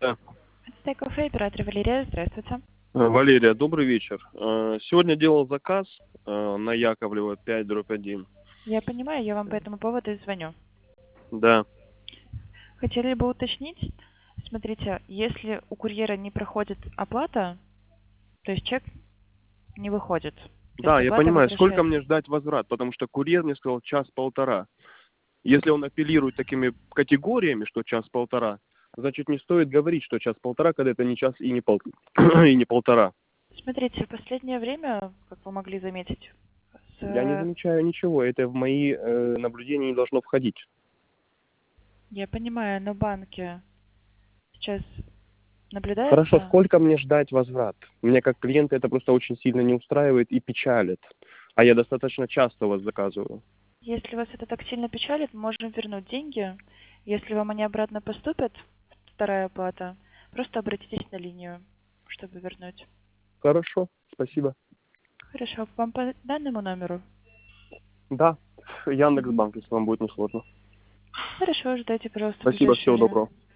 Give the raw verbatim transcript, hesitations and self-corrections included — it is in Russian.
Да. Это кафе, оператор Валерия. Здравствуйте. Э, Валерия, добрый вечер. Э, Сегодня делал заказ э, на Яковлева пять дробь один. Я понимаю, я вам по этому поводу и звоню. Да. Хотели бы уточнить, смотрите, если у курьера не проходит оплата, то есть чек не выходит, то есть Да, я оплата понимаю, сколько возвращается. мне ждать возврат, потому что курьер мне сказал час-полтора. Если он апеллирует такими категориями, что час-полтора, значит не стоит говорить, что час-полтора, когда это не час и не, пол... и не полтора. Смотрите, в последнее время, как вы могли заметить, Я не с... замечаю ничего, это в мои э, наблюдения не должно входить. я понимаю, на банке сейчас Хорошо, наблюдается. сколько мне ждать возврат? Меня как клиента это просто очень сильно не устраивает и печалит. А я достаточно часто у вас заказываю. Если вас это так сильно печалит, мы можем вернуть деньги. Если вам они обратно поступят, вторая оплата, просто обратитесь на линию, чтобы вернуть. Хорошо, спасибо. Хорошо, вам по данному номеру? Да, Мгм. Яндекс.Банк, если вам будет не сложно. Хорошо, ждайте, пожалуйста, Спасибо, ближайшее всего время. доброго.